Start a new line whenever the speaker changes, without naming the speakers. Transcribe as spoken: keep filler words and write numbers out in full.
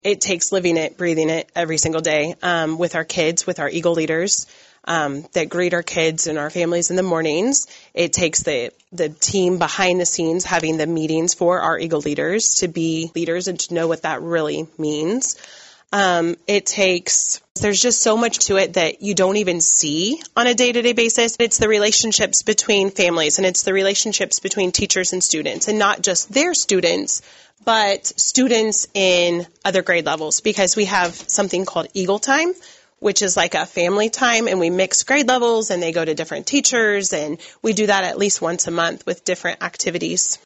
it takes living it, breathing it every single day um, with our kids, with our Eagle leaders um, that greet our kids and our families in the mornings. It takes the, the team behind the scenes having the meetings for our Eagle leaders to be leaders and to know what that really means. Um, it takes, there's just so much to it that you don't even see on a day-to-day basis. It's the relationships between families, and it's the relationships between teachers and students, and not just their students, but students in other grade levels, because we have something called Eagle Time, which is like a family time, and we mix grade levels, and they go to different teachers, and we do that at least once a month with different activities.